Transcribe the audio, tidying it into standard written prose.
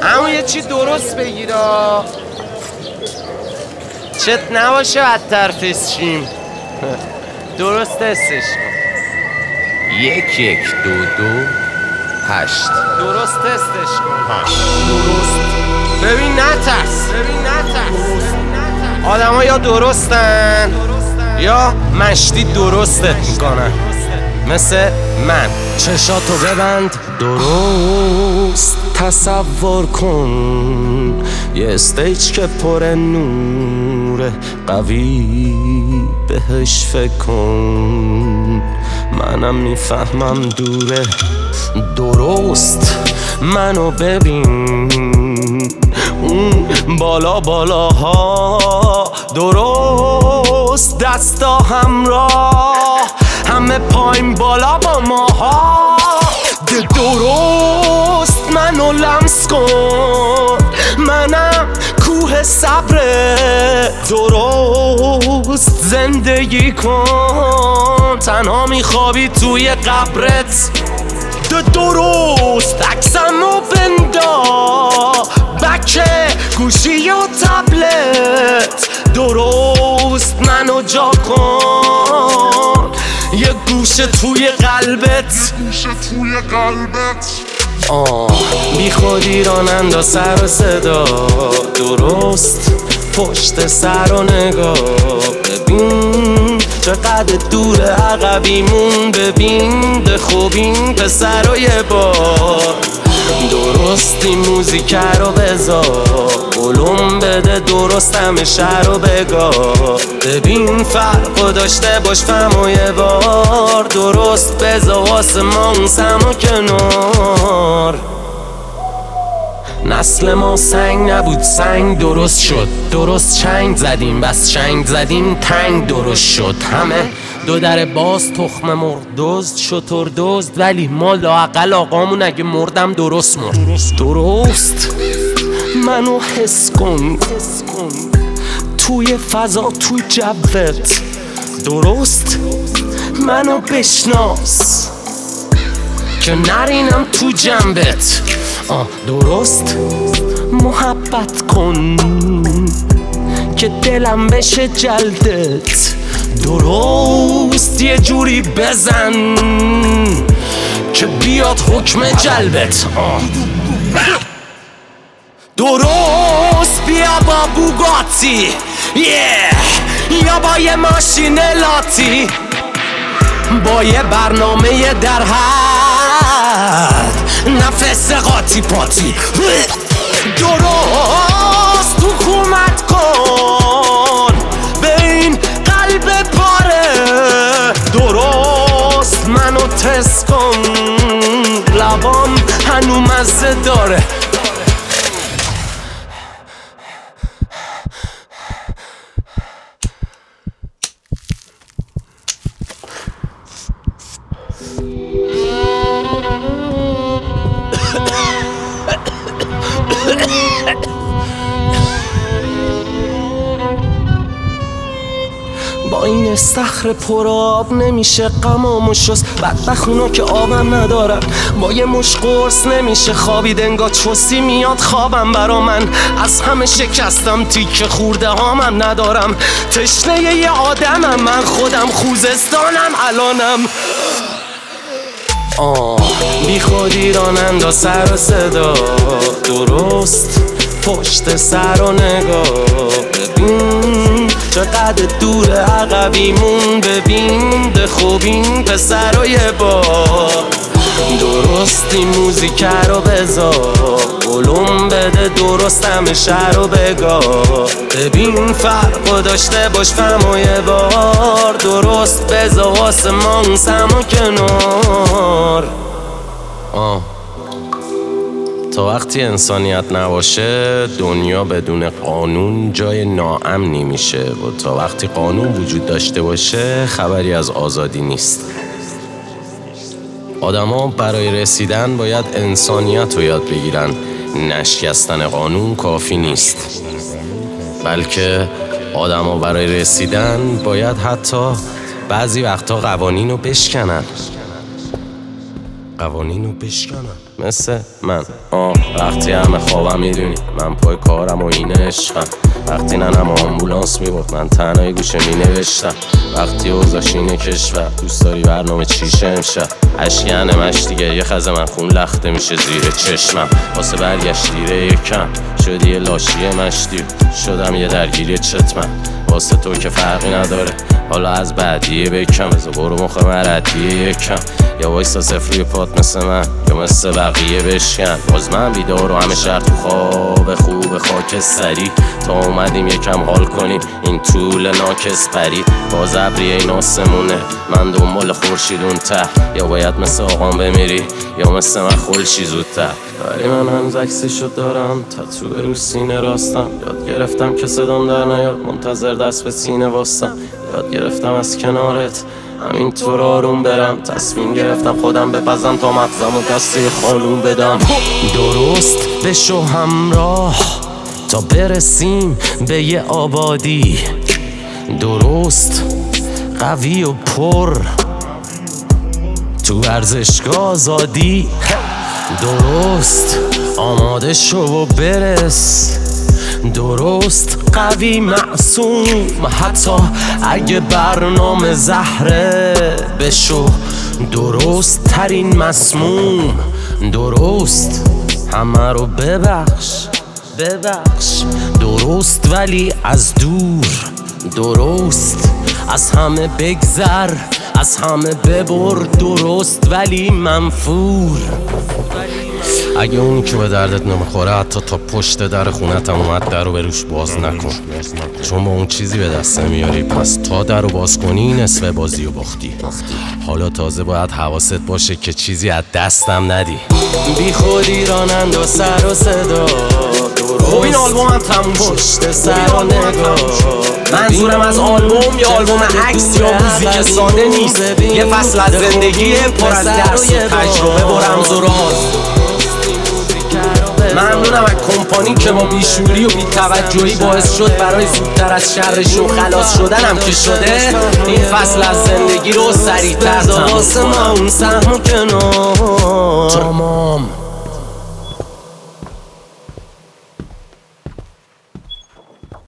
اما یه چی درست بگیرا چت نباشه بدتر فسشیم. درست استش کن. 1 1 2 2 8. درست استش کن. درست. ببین نترس. آدم ها یا درستن یا مشتی درستت میکنن، مثل من. چشاتو ببند درست تصور کن، یه استیج که پر نور قوی بهش فکر کن. منم میفهمم دوره، درست منو ببین اون بالاها، درست دستا همراه، همه پایین بالا با ماها. درست منو لمس کن، منم کوه صبره. درست زندگی کن، تنها میخوابی توی قبرت. درست عکسمو بندا بکه گوشی و تبلت. درست منو جا کن، یه گوشه توی قلبت. بی خودی راننده سر و صدا، درست پشت سر و نگاه. ببین چقدر دور عقبیمون، ببین به خوبین پسر و یه بار. درست این موزیک رو بذار، قلم بده درست همه شهر رو بگاه. ببین فرقو داشته باش فهم و یه بار، درست بذار واسه ما اون سم و کنار. نسل ما سنگ نبود سنگ درست شد، درست چنگ زدیم بس چنگ زدیم تنگ درست شد. همه دو در باز تخم مرغ دزد شتر دزد، ولی ما لااقل آقامون اگه مردم درست مرد. درست منو حس کن توی فضا توی جوت. درست منو بشناس که نرینم تو جنبت. درست محبت کن که دلم بشه جلدت. درست یه جوری بزن که بیاد حکم جلبت. درست بیا با بوگاتی یا با یه ماشین لاتی، با یه برنامه در حد نفس قاطی پاتی. درست حکومت کن به این قلب پاره. درست منو تست کن، لبام هنو مزه داره. با این استخر پر آب نمیشه غمامو شست. بدبخت اونا که آبم ندارن، با یه مش قرص نمیشه خوابید. انگار چستی میاد خوابم برا من، از همه شکستم تیکه خورده هامم ندارم. تشنه یه آدمم من، خودم خوزستانم الانم. بی خودی راننده سر و صدا، درست پشت سر و نگاه. ببین چقدر دور عقبیمون، ببین به خوبین پسر و یه بار. درست این موزیک رو بذار، قلم بده درست همه شهر رو بگاه. ببین فرقو داشته باش فهم و یه بار، درست بذار واسه ما اون سم و کنار. تا وقتی انسانیت نباشه دنیا بدون قانون جای ناامنی میشه، و تا وقتی قانون وجود داشته باشه خبری از آزادی نیست. آدما برای رسیدن باید انسانیت رو یاد بگیرن. نشکستن قانون کافی نیست، بلکه آدما برای رسیدن باید حتی بعضی وقتا قوانین رو بشکنن. مثل من وقتی همه خوابم میدونی من پای کارم و این عشقم. وقتی ننم آمبولانس میبرد من تنهای گوشه مینوشتم. وقتی اوضاش اینه کشور دوست داری برنامه چیشه امشب. اشکنه مش دیگه یه خزه من خون لخته میشه زیر چشمم. واسه برگشت دیره یکم شدی یه لاشی مشتی شدم یه درگیری چتمم. واسه تو که فرقی نداره حالا از بعدیه بکم بزا برو مخ مردیه یکم. یا وایسا صفر روی پات مثل من یا مثل بقیه بشکن. باز من بیدار و همه شهر تو خواب خوب خاکستری تا اومدیم یکم حال کنیم این طول ناکس پری. باز ابری این آسمونه من دنبال خورشید اون ته. یا باید مثل آقام بمیری یا مثل من خلشی زودتر. ولی من هنوز عکسشو دارم تتو رو سینه راستم. یاد گرفتم که صدام در نیاد منتظر دست به سینه واستم. یاد گرفتم از کنارت همینطور آروم برم. تصمیم گرفتم خودم بپزم تا مغزم و دسته خالون بدم. درست بشو همراه تا برسیم به یه آبادی. درست قوی و پر تو ورزشگاه آزادی. درست آماده شو و برس. درست قوی معصوم حتی اگه برنامه زهره بشو درست ترین مسموم. درست همه رو ببخش درست ولی از دور. درست از همه بگذر از همه ببر. درست ولی منفور. اگه اون که به دردت نمیخوره حتی تا پشت در خونتم اومد در رو به روش باز نکن. چون با اون چیزی به دست نمیاری پس تا در رو باز کنی نصف بازی رو باختی. حالا تازه باید حواست باشه که چیزی از دستم ندی. بی خودی رانند و سر و صدا. خب این آلبوم هم تموم پشت سر و نگاه. منظورم از آلبوم یا آلبوم عکس یا موزیک ساده نیست. یه فصل از زندگی پر از درس و تجربه و رمز و راز. ممنونم از کمپانی که با بیشوری و بی‌توجهی باعث شد برای زودتر از شرشون خلاص شدنم که شده این فصل از زندگی رو سریع‌تر تموم کنم. واسه ما اون سهم و کنار تمام.